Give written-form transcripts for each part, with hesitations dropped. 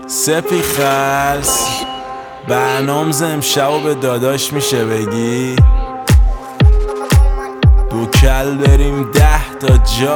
سپی خلص برنامز امشب به داداش میشه بگی دو کل بریم 10 تا جا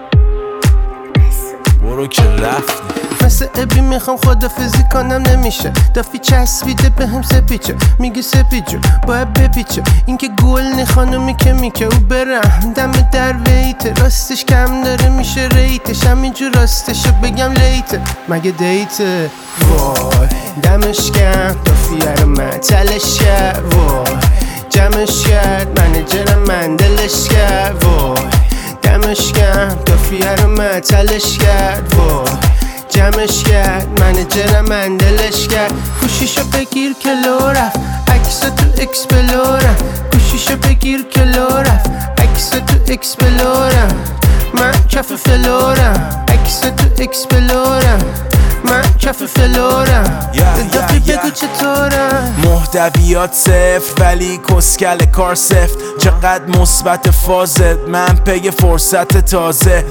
برو که رفتی مثل ابی میخوام خدافزی کنم نمیشه دافی چسبیده به هم سپیچه میگه سپیجو باید بپیچه این که گل نی خانومی که میکه او برم دم در ویته راستش کم داره میشه ریتش همینجور راستشو بگم لیته مگه دیته وای دمش کم دافیه رو من تلش کرد وای جمعش کرد منجرم من دلش کرد وای دمش کم دافیه رو من تلش کرد وای جمعش کرد منجرم من دلش کرد گوشیشو بگیر که لو رفت عکسا تو اکسپلورم گوشیشو بگیر که لو رفت عکسا تو اکسپلورم من کف فلورم عکسا تو اکسپلورم من کف فلورم دافی بگو چطورم محتویات صفر ولی کسکل کار سفت چقدر مثبت فازت من پی فرصت تازه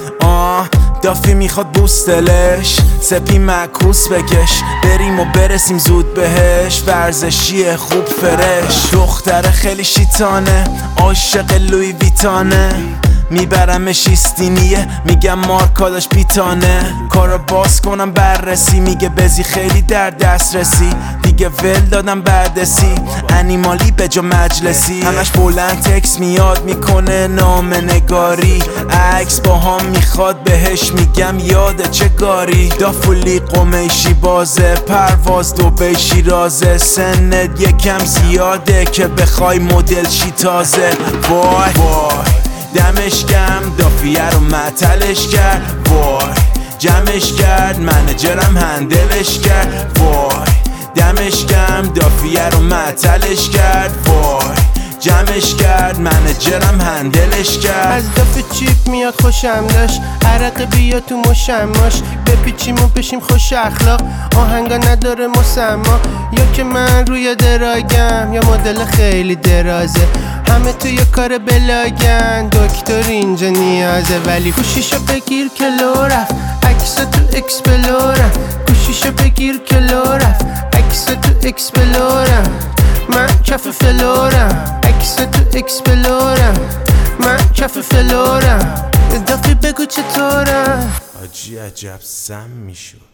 دافی میخواد بوستلش سپی معکوس بکش بریم و برسیم زود بهش ورزشیه خوب فرش دختر خیلی شیطانه عاشق لوی ویتانه میبرمش ایستینیه میگم مارکاداش پیتانه کارو باز کنم بررسی میگه بزی خیلی در دسترسی دیگه ول دادم بردسی انیمالی به جا مجلسی همش بلند تکس میاد میکنه نام نگاری عکس با هم میخواد بهش میگم یاده چه گاری دافولی قمیشی بازه پرواز دوبی شیرازه سنت یکم زیاده که بخوای مدل شی تازه وای دمش کم دافیه رو معطلش کرد وای جمعش کرد منجرم هندلش کرد وای دمش کم دافیه رو معطلش کرد وای جمعش کرد منجرم هندلش کرد از دافه چیپ میاد خوشم داشت عرق بیا تو مشماش بپیچیم و بشیم خوش اخلاق آهنگا نداره مسما یا که من روی دراگم یا مدل خیلی درازه همه توی کار بلاگن دکتر اینجا نیازه ولی گوشیشو بگیر که لو رفت عکسا تو اکسپلورم گوشیشو بگیر که لو رفت عکسا تو اکسپلورم من کف فلورم عکسا تو اکسپلورم من کف فلورم دافی بگو چطورم آجی عجب سم میشد